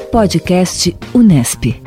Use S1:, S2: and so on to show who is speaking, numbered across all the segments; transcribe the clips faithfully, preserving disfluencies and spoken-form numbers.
S1: Podcast Unesp.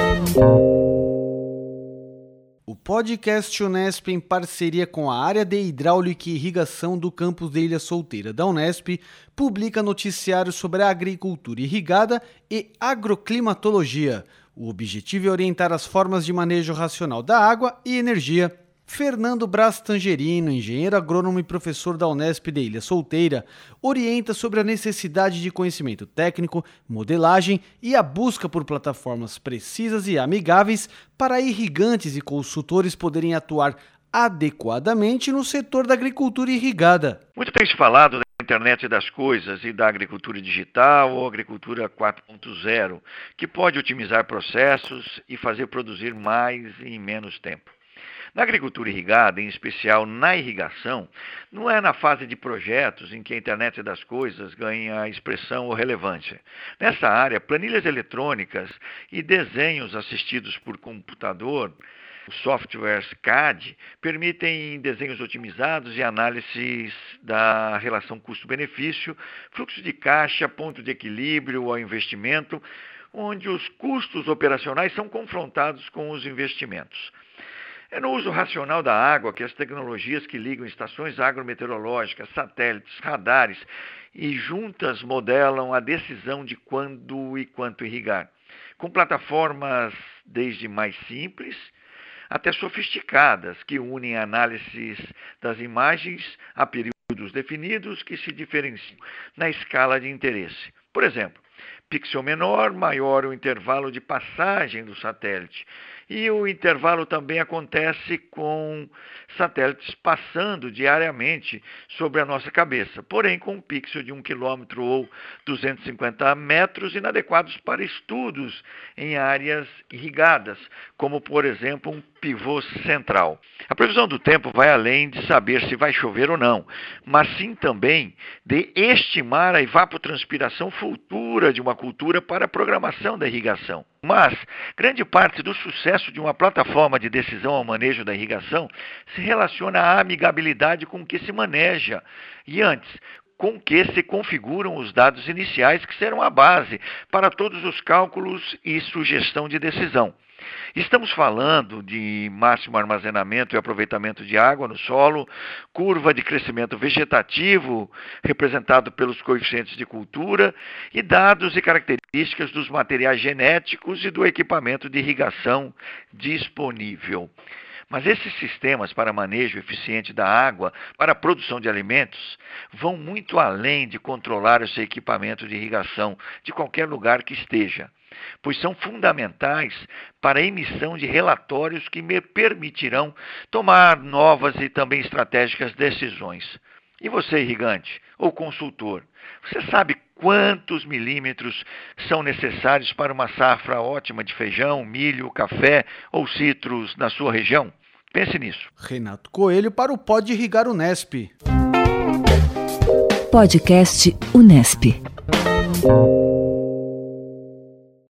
S2: O podcast Unesp, em parceria com a área de hidráulica e irrigação do campus de Ilha Solteira da Unesp, publica noticiários sobre a agricultura irrigada e agroclimatologia. O objetivo é orientar as formas de manejo racional da água e energia. Fernando Braz Tangerino, engenheiro agrônomo e professor da Unesp de Ilha Solteira, orienta sobre a necessidade de conhecimento técnico, modelagem e a busca por plataformas precisas e amigáveis para irrigantes e consultores poderem atuar adequadamente no setor da agricultura irrigada.
S3: Muito tem se falado da internet das coisas e da agricultura digital ou agricultura quatro ponto zero, que pode otimizar processos e fazer produzir mais em menos tempo. Na agricultura irrigada, em especial na irrigação, não é na fase de projetos em que a internet das coisas ganha expressão ou relevância. Nessa área, planilhas eletrônicas e desenhos assistidos por computador, os softwares C A D, permitem desenhos otimizados e análises da relação custo-benefício, fluxo de caixa, ponto de equilíbrio ao investimento, onde os custos operacionais são confrontados com os investimentos. É no uso racional da água que as tecnologias que ligam estações agrometeorológicas, satélites, radares e juntas modelam a decisão de quando e quanto irrigar, com plataformas desde mais simples até sofisticadas, que unem análises das imagens a períodos definidos que se diferenciam na escala de interesse. Por exemplo, pixel menor, maior o intervalo de passagem do satélite. E o intervalo também acontece com satélites passando diariamente sobre a nossa cabeça, porém com um pixel de um quilômetro ou duzentos e cinquenta metros inadequados para estudos em áreas irrigadas, como, por exemplo, um pivô central. A previsão do tempo vai além de saber se vai chover ou não, mas sim também de estimar a evapotranspiração futura de uma cultura para a programação da irrigação. Mas grande parte do sucesso de uma plataforma de decisão ao manejo da irrigação se relaciona à amigabilidade com que se maneja e antes, com que se configuram os dados iniciais que serão a base para todos os cálculos e sugestão de decisão. Estamos falando de máximo armazenamento e aproveitamento de água no solo, curva de crescimento vegetativo, representado pelos coeficientes de cultura, e dados e características dos materiais genéticos e do equipamento de irrigação disponível. Mas esses sistemas para manejo eficiente da água para a produção de alimentos vão muito além de controlar o seu equipamento de irrigação de qualquer lugar que esteja, pois são fundamentais para a emissão de relatórios que me permitirão tomar novas e também estratégicas decisões. E você, irrigante ou consultor, você sabe quantos milímetros são necessários para uma safra ótima de feijão, milho, café ou citros na sua região? Pense nisso.
S2: Renato Coelho para o Pode Irrigar Unesp.
S1: Podcast Unesp.